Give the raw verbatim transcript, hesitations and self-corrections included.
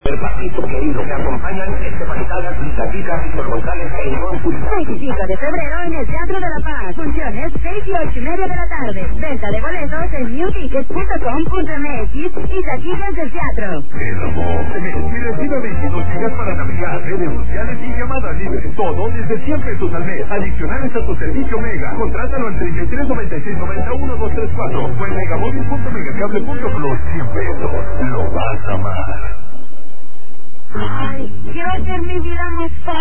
El Patito querido, que acompañan este Manizales, Zapica, Víctor González e Ivonne Pulpo. seis y cinco de febrero en el Teatro de la Paz. Funciones seis y ocho y media de la tarde. Venta de boletos en new tickets punto com punto m x y taquillas del teatro. El amor. Y recibe veintidós gigas para navegar, redes sociales y llamadas libres. Todo desde cien pesos al mes. Adicionales a tu servicio Mega. Contrátalo al treinta y tres noventa y seis noventa uno dos tres cuatro o en megamóvil punto megacable punto plus. cien pesos. Lo vas a amar. Ay, quiero hacer mi vida más fácil.